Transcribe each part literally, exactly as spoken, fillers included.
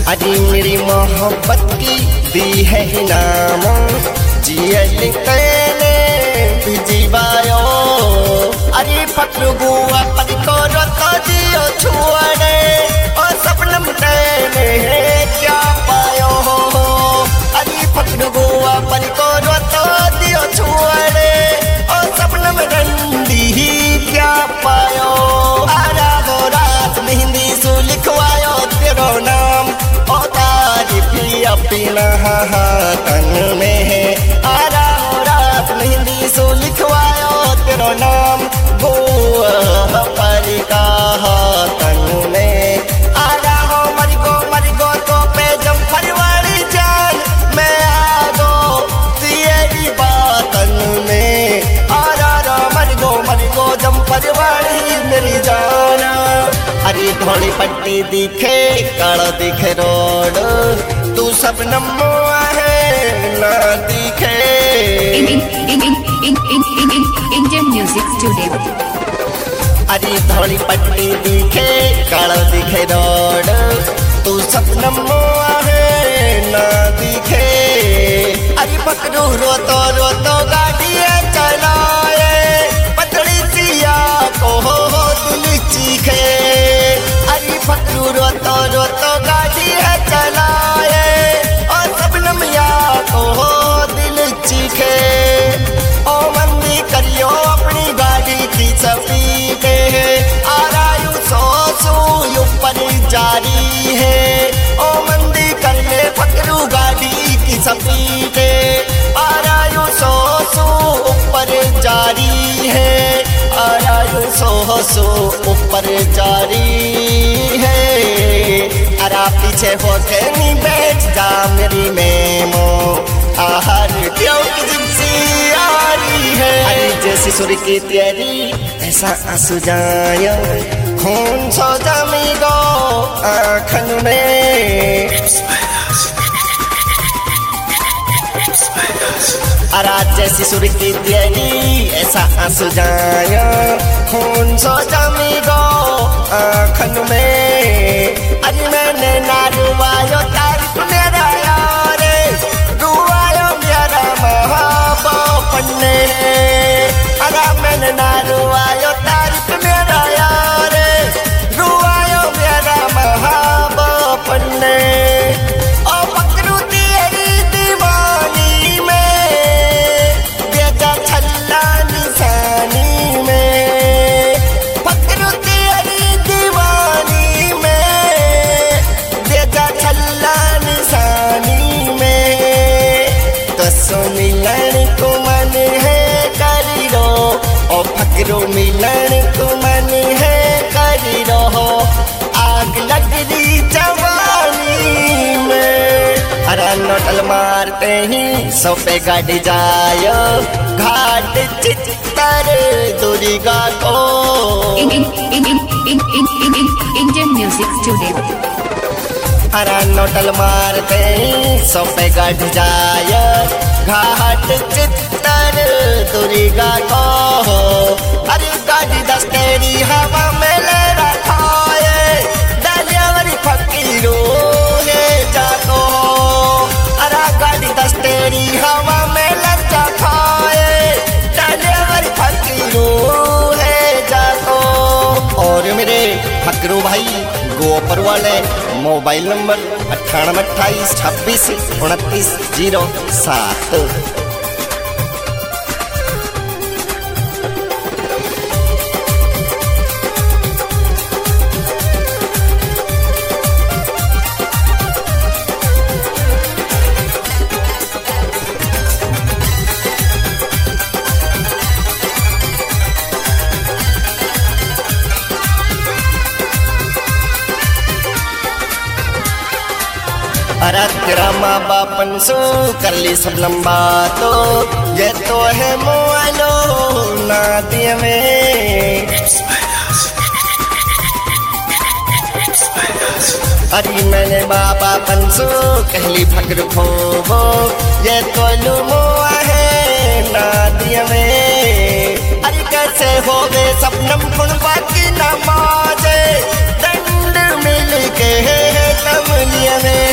अरे मेरी मोहब्बत की दी है इनाम, जियल तेने जीवायो। अरे फक्र गुआ पर को रतो दियो छुआने, और सपनम तेने क्या पायो। अरे फक्र गुआ पर को रतो दियो छुआने, और सपनम रंडी क्या पायो। आरा वो रात मेहंदी सु लिखवायो तेरो नाम, और तारीफी अपना तन में है। आरा वो रात मेहंदी सु लिखवायो तेरो नाम, वो पर का तन में। आरा हो मरगो मरगो तो पे जम फरवारी जान, मैं आगो तेरी बातन में। आरा रो मरगो मरगो जम फरवारी मेरी जाना। अरे धोली पट्टी दिखे काला दिखे रोड, तू सब नमो है ना दिखे। Indian music studio. अरे धोली पट्टी दिखे काला दिखे रोड, तू सब नमो है ना दिखे। अरे पकड़ू रोतो रोतो गाड़ी चलाए, पतली सिया को हो दिल चीखे। अरे पकड़ू रोतो रोतो गाड़ी चलाए, और सब नमिया को हो दिल चीखे। ओ मंदी करियो अपनी गाड़ी की सफी पे, आरायु सो सो ऊपर जारी है। ओ मंदी कर ले पकड़ू गाड़ी की सफी पे, आरायु सो सो ऊपर जारी है। आरायु सो सो ऊपर जारी है। अरा पीछे हो के नी बैठ जा मेरी मेमो, आहार क्यों की जिप्सी आ रही है। अरे जैसी सुर की तेरी ऐसा आंसू जायो, खून सो जमी गो आँखन में। अरा जैसी सुर की तेरी ऐसा आंसू जायो, खून सो जमी गो आँखन में। अरे मैंने ना रुवायो तारीफ मेरा यार, रुवायो मेरा महाबाप ने। अरे मैंने ना रुवायो तारीफ मेरा यार, रुवायो मेरा महाबाप ने। ओ पकड़ू तेरी दीवानी में, बेजा छल्ला निशानी में। पकड़ू तेरी दीवानी में, बेजा छल्ला निशानी में। तो सो मिलन को मन है करी रो, ओ फकरो मिलन को मन है करी रो। आग लग रही जवानी में, अरे नोटल मारते ही सौ पे गाड़ी जायो, घाट चित्तर दुर्गा को। Indian music studio. अरे नोटल मारते ही सौ पे गाड़ी जायो, घाट चित्तर दुर्गा को। अरे गाड़ी दस तेरी हवा में ले रखा है, दलियावरी फकीरो है जाको। अरे गाड़ी दस तेरी हवा में लग रखा है, दलियावरी फकीरो है जाको। और मेरे फकरू भाई गोपर वाले मोबाइल नंबर अट्ठानवे अट्ठाईस छब्बीस उनतीस जीरो सात। अरे तेरा माँ बापन सो कर ली सब लंबा, तो ये तो है मोबाइलो ना दिए में। अरे मैंने बाबा पंसो कहली फक्र खोबो, ये तो लुमो है ना दिए में। अरे कैसे हो गए सपनम कुणबा की नमाज, दंड मिल के कमलिया में।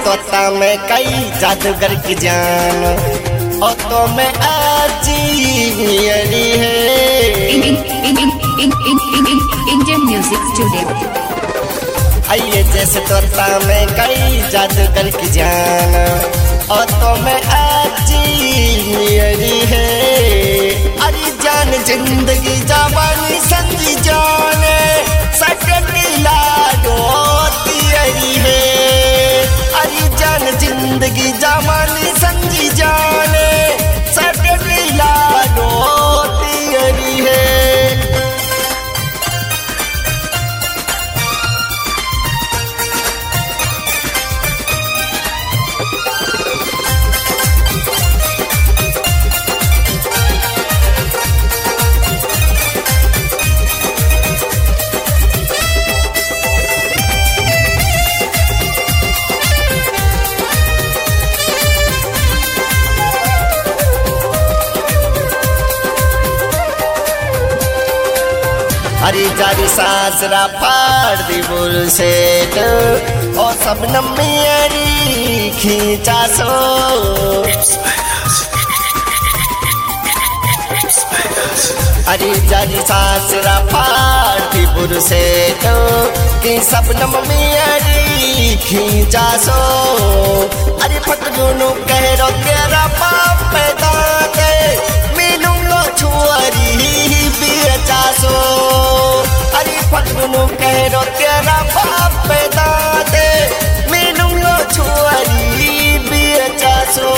तोता में कई जादूगर की जान और तो में अजीबी है। Indian Music Studio. आइए जैसे तोता में कई जादूगर की जान और तो में अजीबी है। अरे जान जिंदगी जवानी संजी जाने सकती लाडो तियरी है। अरे जान जिंदगी जवानी संजी जाने सकती लाडो तियरी है। अरे जारी सासरा फाड़ दी बुल से और सब नम्मियरी खींचा सो। अरे जारी सासरा फाड़ दी बुल से कि सब नम्मियरी खींचा सो। अरे फटूनु कह रो तेरा बाप पैदा दे मिलूंगा छुआरी बेचा सो। अरे फटूनु कह रो तेरा बाप पैदा दे मिलूंगा छुआरी बेचा सो।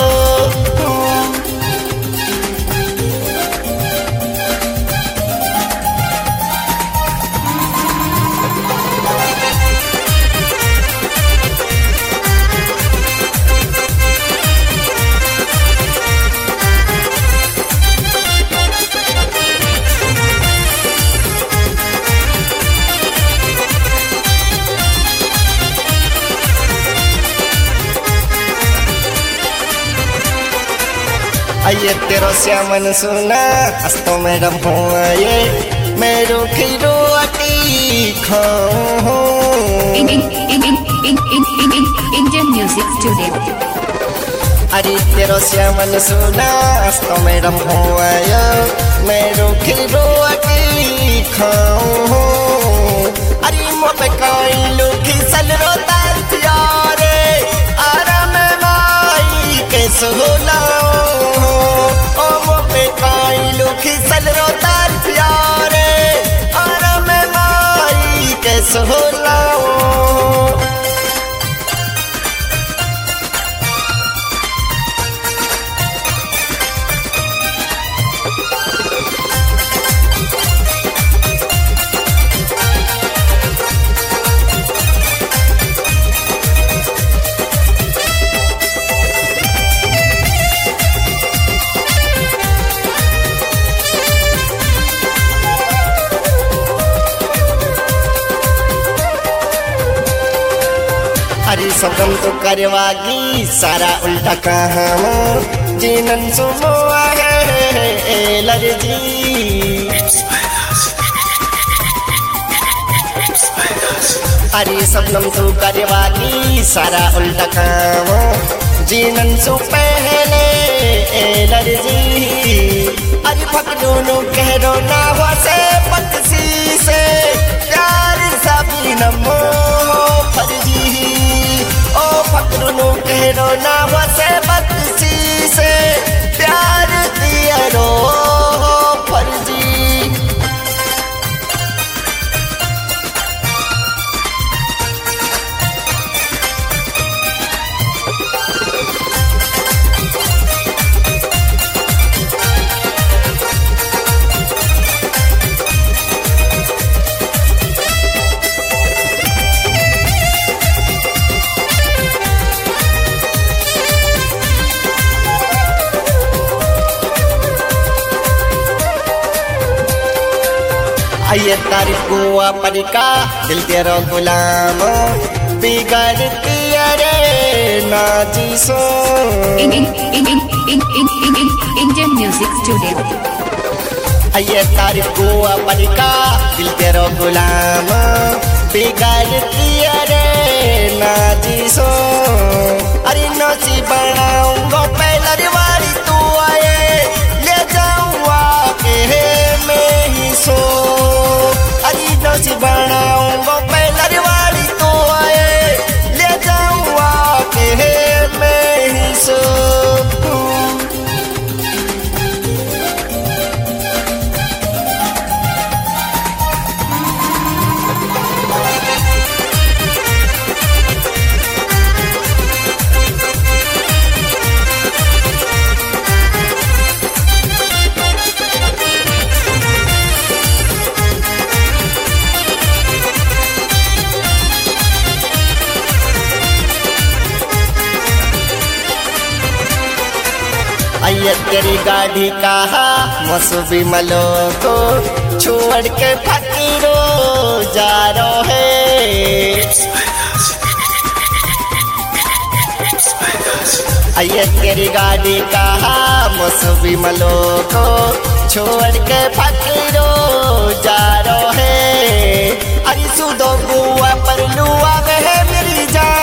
आइए तेरो श्यामन सुना हस्तों में रम हुआ ये मैं रोकी रोटी खाऊं। Indian Music Studio. अरे तेरो श्यामन सुना हस्तों में रम हुआ ये मैं रोकी रोटी खाऊं। अरे मोपे काई लुकी सल रोता प्यारे आराम माई के सोलाओ। खिसल रोतार प्यारे और मैं माई के सोलाओ। अरे सबम तो करवागी सारा उल्टा काम जीनन सुनो है एलर्जी। अरे सबम तो करवागी सारा उल्टा काम जीनन सु पहले एलर्जी। अरे फकड़ूनु कह दो ना हुआ से पक्षी से प्यार सभी नमो फर्जी। ओ फकड़ूनु कह दो ना हुआ से पक्षी से प्यार दिया रो फर्जी। आइए तारीफ कुआ परिका दिल तेरो गुलाम बिगड़ती अरे नाजी सो। Indian Music Studio. आइए तारीफ कुआ परिका दिल तेरो गुलाम बिगाड़ती अरे नाजी सो अरे नौची बनाऊंगा पहलर वाली तू आए ले जाऊंगा के मैं ही सो अरे नौची बनाऊंगा पहलर वाली तू आए ले जाऊंगा के मैं ही सो अय्या तेरी गाड़ी कहा मसूबी मलो को छोड़ के फकीरो जा रो है अय्या तेरी गाड़ी कहा मसूबी मलो को छोड़ के फकीरो जा रो है अरे सुदो बुआ पर लुआ है मेरी जान